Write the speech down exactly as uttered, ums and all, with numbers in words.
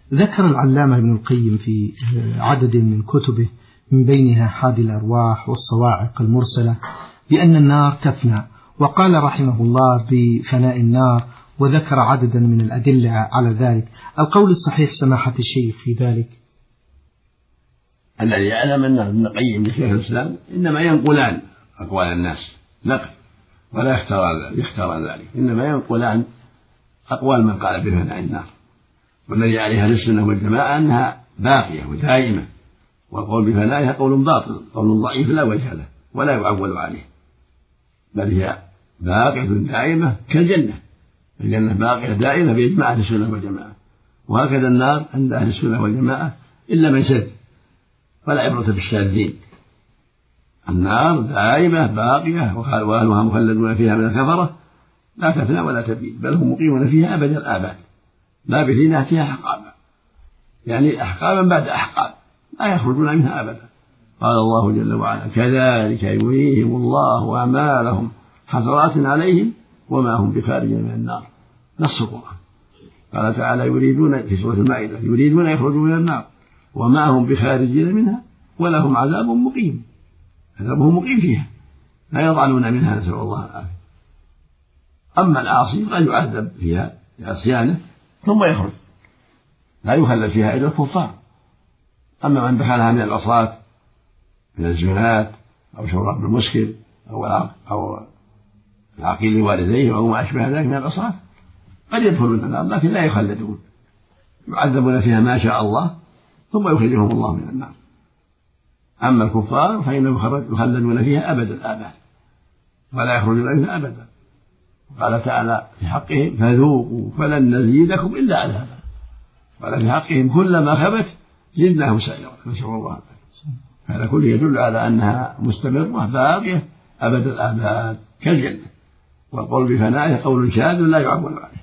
ذكر العلامة ابن القيم في عدد من كتبه من بينها حادي الأرواح والصواعق المرسلة بأن النار تفنى، وقال رحمه الله بفناء النار، وذكر عددا من الأدلة على ذلك. القول الصحيح سماحة الشيخ في ذلك؟ الذي يعلم أن ابن القيم وشيخ الإسلام إنما ينقلان أقوال الناس نقل، ولا يختار ذلك، إنما ينقلان أقوال من قال بفناء النار، والذي عليها السنة والجماعة أنها باقية ودائمة، والقول بفنائها قول باطل، قول ضعيف لا وجه له ولا يعول عليه، بل هي باقية دائمة كالجنة، الجنة باقية دائمة بإجماع أهل السنة والجماعة، وهكذا النار عند أهل السنة والجماعة إلا من شذ، فلا عبرة بالشاذين. النار دائمة باقية وأهلها مخلدون فيها من الكفرة، لا تفنى ولا تبيد، بل هم مقيمون فيها أبد الآباد لابثين فيها أحقابا، يعني أحقابا بعد أحقاب لا يخرجون منها أبدا. قال الله جل وعلا: كذلك يريهم الله أعمالهم حسرات عليهم وما هم بخارجين من النار. نص القرآن. قال تعالى: يريدون في سورة المائدة يريدون يخرجوا من النار وما هم بخارجين منها ولهم عذاب مقيم، عذابهم مقيم فيها لا يطعنون منها، نسأل الله العافية. أما العاصي قد يعذب فيها بعصيانه ثم يخرج، لا يخلد فيها إلا الكفار. أما من دخلها من العصاة من الزنات أو شراب المسكر أو أو العقيل لوالديه أو ما أشبه ذلك من العصاة قد يدخلون النار لكن لا يخلدون، يعذبون فيها ما شاء الله ثم يخرجهم الله من النار. أما الكفار فإنهم يخلدون فيها أبد الآباد ولا يخرجون منها أبدا. قال تعالى في حقهم: فذوقوا فلن نزيدكم إلا عذابا. قال في حقهم: كلما خبت زدناهم سعيرا، نسأل الله العافية. هذا كله يدل على أنها مستمرة باقية أبد الآباد كالجنة، والقول بفنائها قول شاذ لا يعول عليه.